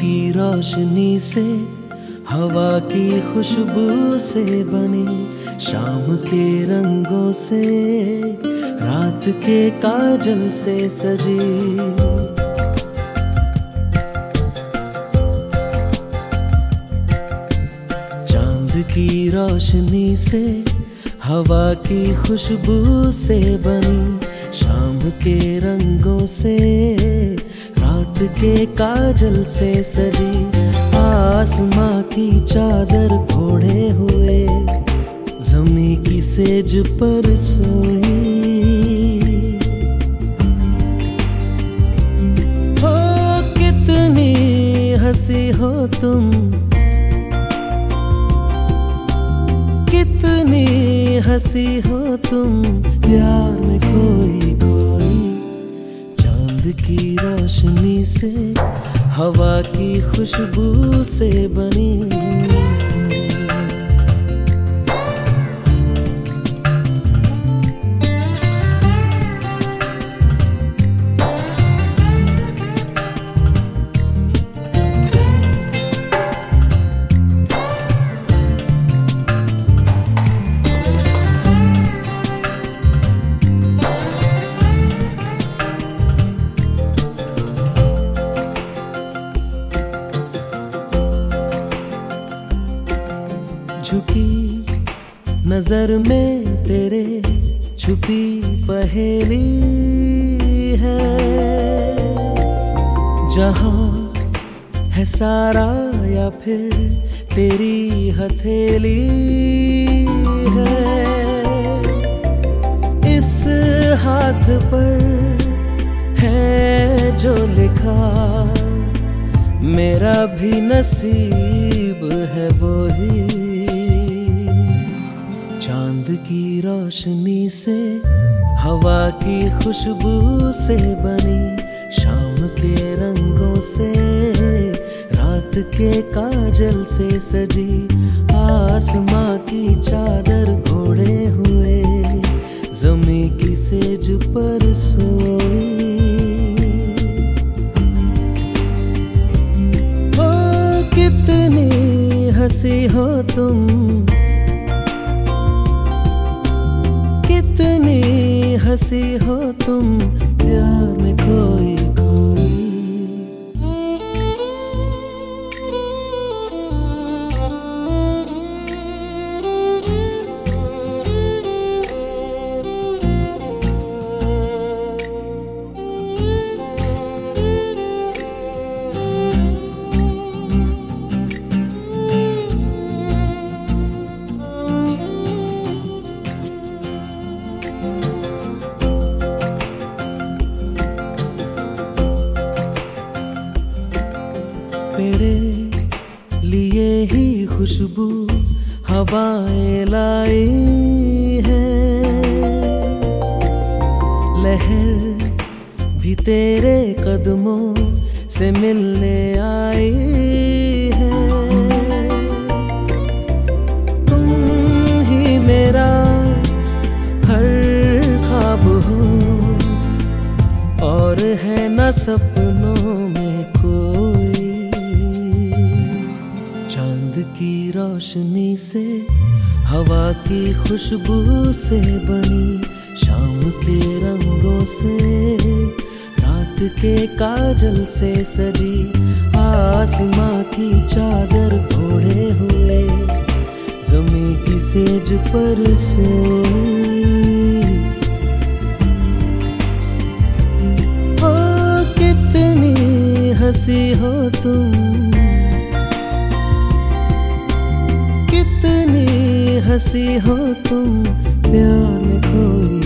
की रोशनी से, हवा की खुशबू से बनी, शाम के रंगों से, रात के काजल से सजी। चांद की रोशनी से, हवा की खुशबू से बनी, शाम के रंगों से, रात के काजल से सजी। आसमां की चादर ओढ़े हुए, ज़मीं की सेज पर सोई। हो कितनी हंसी हो तुम, कितनी हंसी हो तुम, प्यार में खोई खोई। चांद की रोशनी से, हवा की खुशबू से बनी। झुकी नजर में तेरे छुपी पहेली है, जहां है सारा या फिर तेरी हथेली है। इस हाथ पर है जो लिखा, मेरा भी नसीब है वो ही। चांद की रोशनी से, हवा की खुशबू से बनी, शाम के रंगों से, रात के काजल से सजी। आसमां की चादर ओढ़े हुए, ज़मीं की सेज पर सोई। ओ कितनी हंसी हो तुम, कितनी हंसी हो तुम, प्यार में खोई खोई। तेरे लिए ही खुशबू हवाएं लाई है, लहर भी तेरे कदमों से मिलने आई है। तुम ही मेरा हर ख्वाब हो, और है न सपनों में कोई। चांद की रोशनी से, हवा की खुशबू से बनी, शाम के रंगों से, रात के काजल से सजी। आसमां की चादर ओढ़े हुए, ज़मीं की सेज पर सोई। ओ कितनी हंसी हो तुम, कितनी हंसी हो तुम, प्यार में खोई।